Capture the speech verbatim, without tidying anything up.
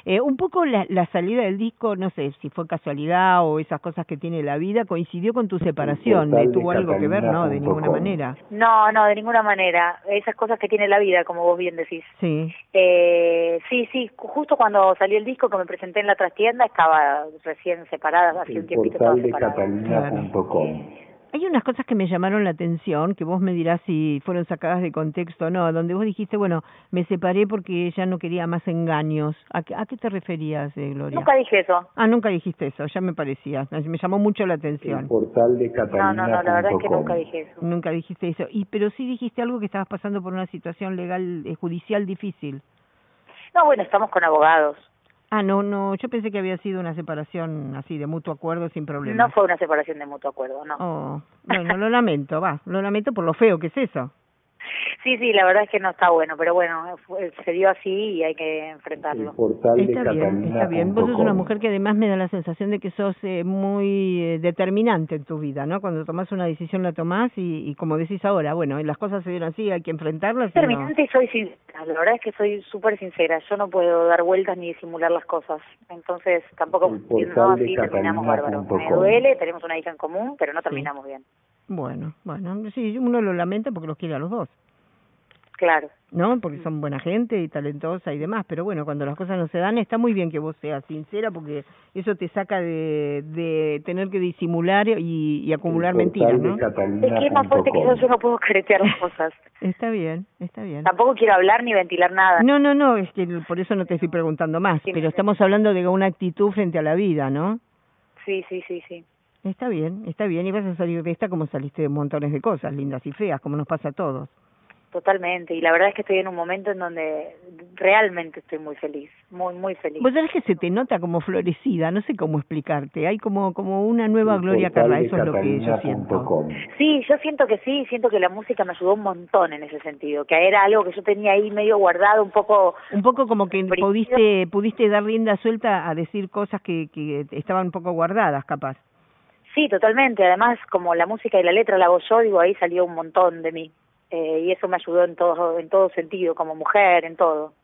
Eh, un poco la, la salida del disco, no sé si fue casualidad o esas cosas que tiene la vida, coincidió con tu separación. ¿Eh? ¿Tuvo algo que ver? No, de ninguna manera. No, no, de ninguna manera. Esas cosas que tiene la vida, como vos bien decís. Sí. Eh, sí, sí, justo cuando salió el disco que me presenté en la trastienda, estaba recién separada, hace un tiempito estaba separada. Catalina punto com. Hay unas cosas que me llamaron la atención, que vos me dirás si fueron sacadas de contexto o no, donde vos dijiste, bueno, me separé porque ella no quería más engaños. ¿A qué, a qué te referías, eh, Gloria? Nunca dije eso. Ah, nunca dijiste eso, ya me parecía, me llamó mucho la atención. El portal de Catalina. No, no, no, la verdad es que nunca dije eso. Nunca dijiste eso, y pero sí dijiste algo que estabas pasando por una situación legal, eh, judicial difícil. No, bueno, estamos con abogados. Ah, no, no, yo pensé que había sido una separación así, de mutuo acuerdo, sin problema. No fue una separación de mutuo acuerdo, no. Oh, bueno, lo lamento, va, lo lamento por lo feo que es eso. Sí, sí, la verdad es que no está bueno, pero bueno, fue, se dio así y hay que enfrentarlo. El portal de está bien, está bien. Vos sos una mujer que además me da la sensación de que sos eh, muy eh, determinante en tu vida, ¿no? Cuando tomás una decisión la tomás y, y como decís ahora, bueno, las cosas se dieron así, hay que enfrentarlas. Determinante no... y soy sincera, la verdad es que soy súper sincera, yo no puedo dar vueltas ni disimular las cosas, entonces tampoco siendo así terminamos bárbaro. Me duele, tenemos una hija en común, pero no terminamos sí. bien. Bueno, bueno, sí, uno lo lamenta porque los quiere a los dos. Claro. ¿No? Porque son buena gente y talentosa y demás, pero bueno, cuando las cosas no se dan, está muy bien que vos seas sincera porque eso te saca de, de tener que disimular y, y acumular mentiras, ¿no? Es que es más fuerte que yo, yo no puedo caretear las cosas. Está bien, está bien. Tampoco quiero hablar ni ventilar nada. No, no, no, es que por eso no te estoy preguntando más, sí, pero sí. Estamos hablando de una actitud frente a la vida, ¿no? Sí, sí, sí, sí. Está bien, está bien, y vas a salir de esta como saliste de montones de cosas, lindas y feas, como nos pasa a todos. Totalmente, y la verdad es que estoy en un momento en donde realmente estoy muy feliz, muy, muy feliz. Vos sabés que se te nota como florecida, no sé cómo explicarte, hay como como una nueva Gloria Carrá, eso es lo que yo siento. Sí, yo siento que sí, siento que la música me ayudó un montón en ese sentido, que era algo que yo tenía ahí medio guardado, un poco... Un poco como que pudiste pudiste dar rienda suelta a decir cosas que, que estaban un poco guardadas, capaz. Sí, totalmente, además como la música y la letra la hago yo, digo, ahí salió un montón de mí. Eh, y eso me ayudó en todo, en todo sentido, como mujer, en todo.